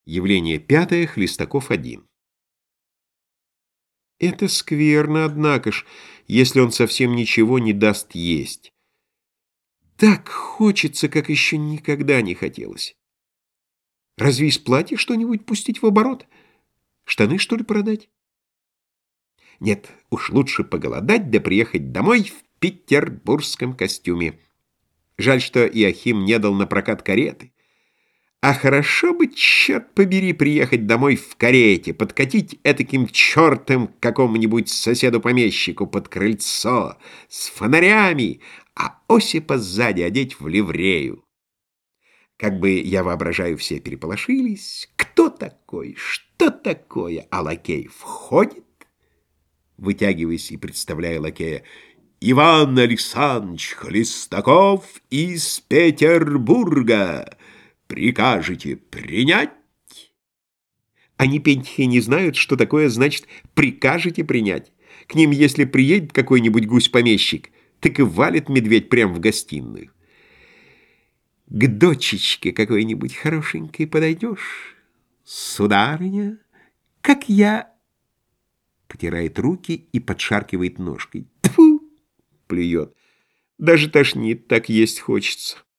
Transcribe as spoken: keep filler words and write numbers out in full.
Явление пятое. Хлестаков один. Это скверно, однако ж, если он совсем ничего не даст есть. Так хочется, как еще никогда не хотелось. Разве из платья что-нибудь пустить в оборот? Штаны, что ли, продать? Нет, уж лучше поголодать да приехать домой в петербургском костюме. Жаль, что Иохим не дал на прокат кареты. А хорошо бы, черт побери, приехать домой в карете, подкатить этаким чертом к какому-нибудь соседу-помещику под крыльцо, с фонарями, а Осипа сзади одеть в ливрею. Как бы, я воображаю, все переполошились. Кто такой? Что такое? А лакей входит, вытягиваясь и представляя лакея: «Иван Александрович Хлестаков из Петербурга. Прикажете принять?» Они, пентихи, не знают, что такое значит «прикажете принять». К ним, если приедет какой-нибудь гусь-помещик, так и валит медведь прямо в гостиную. К дочечке какой-нибудь хорошенькой подойдешь? Сударыня, как я... Потирает руки и подшаркивает ножкой. Тьфу! Плюет. Даже тошнит, так есть хочется.